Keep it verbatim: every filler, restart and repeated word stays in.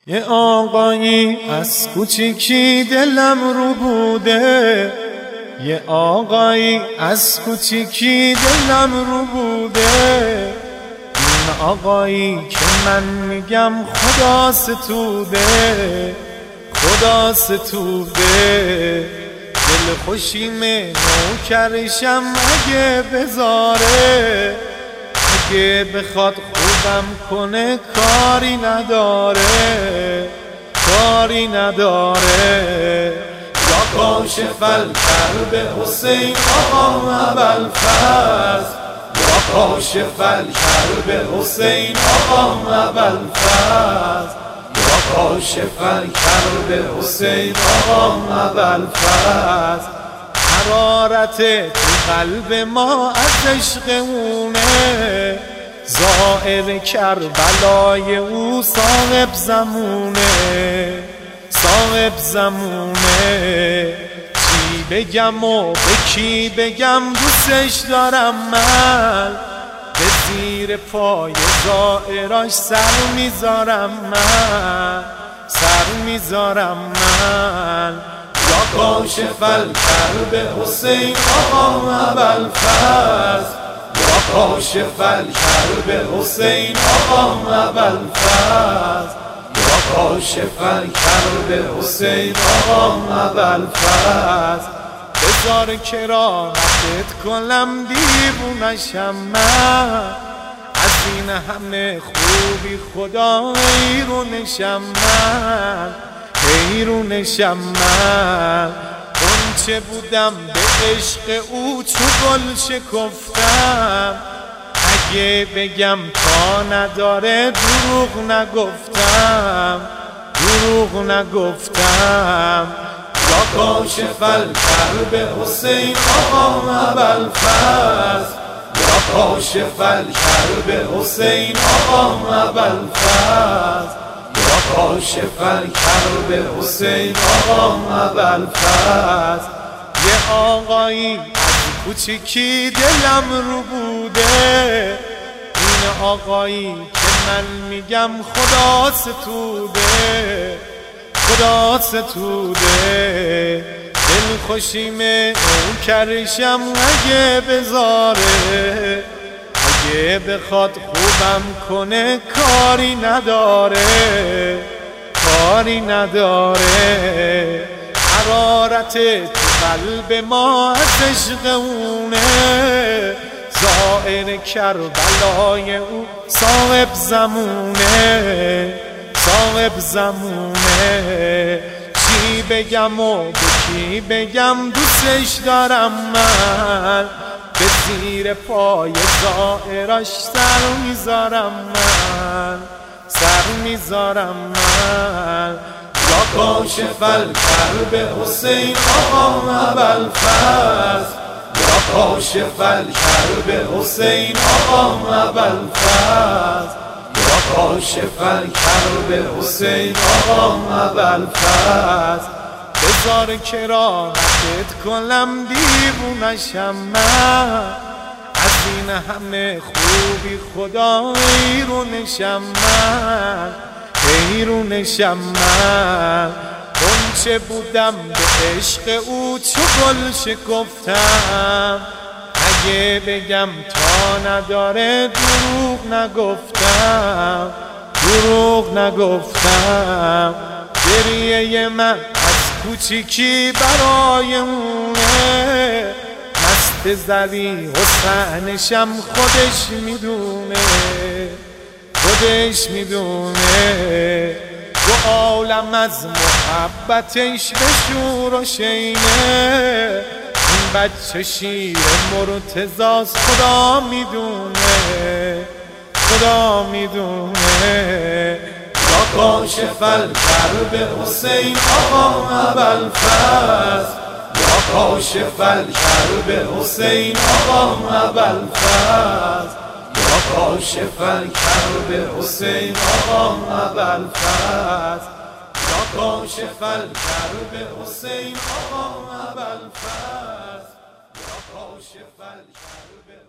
یه آقایی از کوچیکی دلم رو بوده، یه آقایی از کوچیکی دلم رو بوده. این آقایی که من میگم خدا ستوده، خدا ستوده. دل خوشیمه نوکرشم اگه بذاره، اگه بخواد خوبم کنه کاری نداره، کاری نداره. یا کاشف الکرب حسین آقا ابوالفضل، یا کاشف الکرب حسین آقا ابوالفضل، یا کاشف الکرب حسین آقا ابوالفضل. حرارت تو قلب ما از عشق اونه، زائر کربلای او صاحب زمونه، صاحب زمونه. چی بگم و به کی بگم دوستش دارم من، به زیر پای زائراش سر میذارم من، سر میذارم من. یا کاشف الکرب حسین آقا ابوالفضل، یا کاشف الکرب حسین آقا ابوالفضل، یا کاشف الکرب حسین آقا ابوالفضل. بذار کراهتت کنم دیوونشم من، از این همه خوبی خدا حیرونشم من، حیرونشم من. اون چه بودم به عشق او چو گل شکفتم، اگه بگم تا نداره دروغ نگفتم، دروغ نگفتم. یا کاشف الکرب حسین آقا ابوالفضل، یا کاشف الکرب حسین آقا ابوالفضل، یا کاشف الکرب حسین آقا ابوالفضل. یه آقایی از کوچیکی دلم رو بوده، این آقایی که من میگم خدا ستوده، خدا ستوده. دل خوشیمه نوکرشم اگه بذاره، اگه بخواد خوبم کنه کاری نداره، کاری نداره. حرارت تو قلب ما از عشق اونه، زائر کربلای او صاحب زمونه، صاحب زمونه. چی بگم و به کی بگم دوستش دارم من، به زیر پای زائراش سر میذارم من، سر میذارم من. یا کاشف الکرب حسین آقا ابوالفضل، یا کاشف الکرب حسین آقا ابوالفضل، یا کاشف الکرب حسین آقا ابوالفضل. بذار کراهتت کنم دیوونشم من، از این همه خوبی خدا حیرونشم من، حیرونشم من. اون چه بودم به عشق او چو گل شکفتم، اگه بگم تا نداره دروغ نگفتم، دروغ نگفتم. گریه من از کوچیکی برای اونه، مست زری حسنشم خودش میدونه، خودش میدونه. دو عالم از محبتش به شور و شینه، این بچه شیر مرتضاست خدا میدونه، خدا میدونه. یا کاشف الکرب حسین آقا ابوالفضل، یا کاشف الکرب حسین آقا ابوالفضل، یا کاشف الکرب حسین آقا ابوالفضل، یا کاشف الکرب حسین آقا ابوالفضل، یا کاشف الکرب